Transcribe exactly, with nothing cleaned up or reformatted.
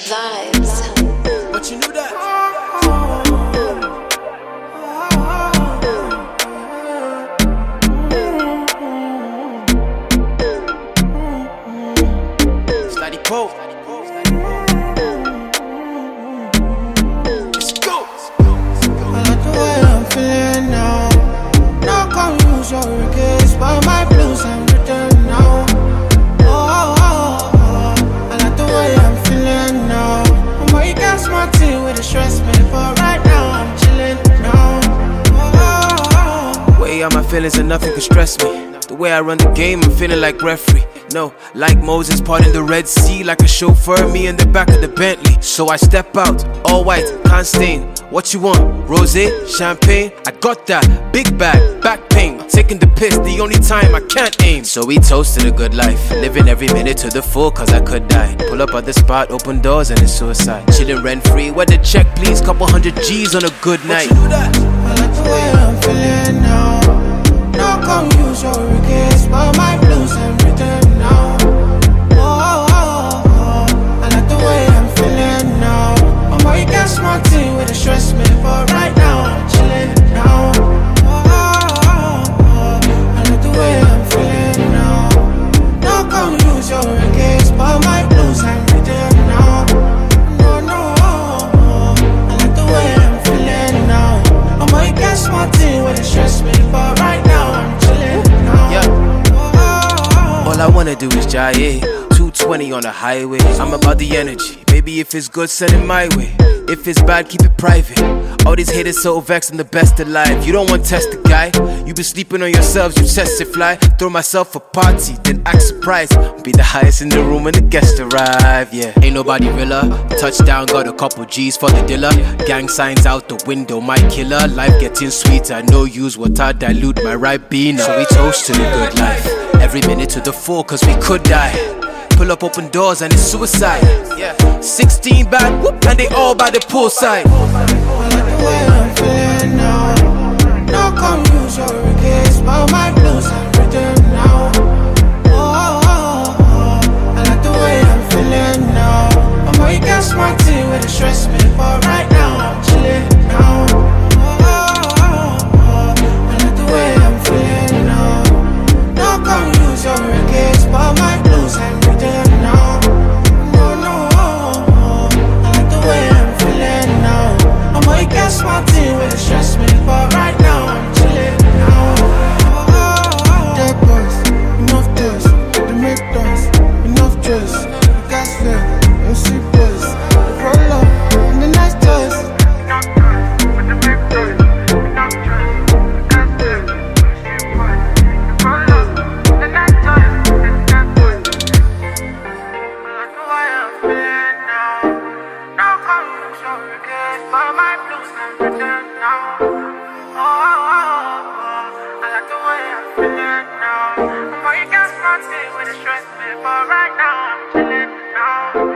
Vibes. But you knew that. Slidey Pope. Let's go. I like the way I'm feeling now. No come use your regrets, but my blues I'm written now. Oh, oh, oh, oh. I like the way I'm feeling now. I'm more you got smart tea with the stress me, but right now I'm chilling now. Oh, oh, oh. Way out my feelings and nothing can stress me. The way I run the game, I'm feeling like referee. No, like Moses parting the Red Sea, like a chauffeur, me in the back of the Bentley. So I step out, all white, can't stain. What you want? Rosé, champagne? I got that. Big bag, back pain. Taking the piss, the only time I can't aim. So we toasted a good life, living every minute to the full, cause I could die. Pull up at the spot, open doors, and it's suicide. Chilling rent free, where the check please, couple hundred G's on a good night. I like the way I'm feeling now. No come use your regrets, but my blues I'm written now. Oh, oh, oh, oh. I like the way I'm feeling now. I'm more you got smart tea with the stress me, but right now I'm chilling now. Oh, oh, oh, oh. I like the way I'm feeling now. No come use your regrets, but my blues I'm written now. No, no, oh, oh. I like the way I'm feeling now. I'm more you got smart tea with the stress me, but right now I'm chilling now. Yeah. All I wanna do is jaye. two twenty on the highway. I'm about the energy. Baby, if it's good, send it my way. If it's bad, keep it private. All these haters so vexed, I'm the best alive. You don't want to test the guy. You been sleeping on yourselves, you test it fly. Throw myself a party, then act surprised. Be the highest in the room when the guests arrive, yeah. Ain't nobody realer. Touchdown, got a couple G's for the dealer. Gang signs out the window, my killer. Life getting sweeter, no use water, dilute my Ribena. So we toast to the good life. Every minute to the full, cause we could die. Pull up open doors and it's suicide. Yeah. sixteen bad, whoop, and they all by the poolside. I like the way I'm feeling now. No come use your regrets, but my blues I'm written now. Oh, oh, oh, oh. I like the way I'm feeling now. I'm more you got smart tea with the stress me, but right now I'm chilling now. Oh, oh, oh, oh. I like the way I'm feeling now. No come use your regrets, but my blues I'm written now. No, no, oh, oh, oh. I like the way I'm feeling now. I'm more you got smart tea with the stress me, but right now I'm chilling now. Oh, oh, oh. Dead boys, enough dust, they make dust, enough dress, gas fair, M C boys, roll up, and the nice dust. With a stress, but right now I'm chilling now.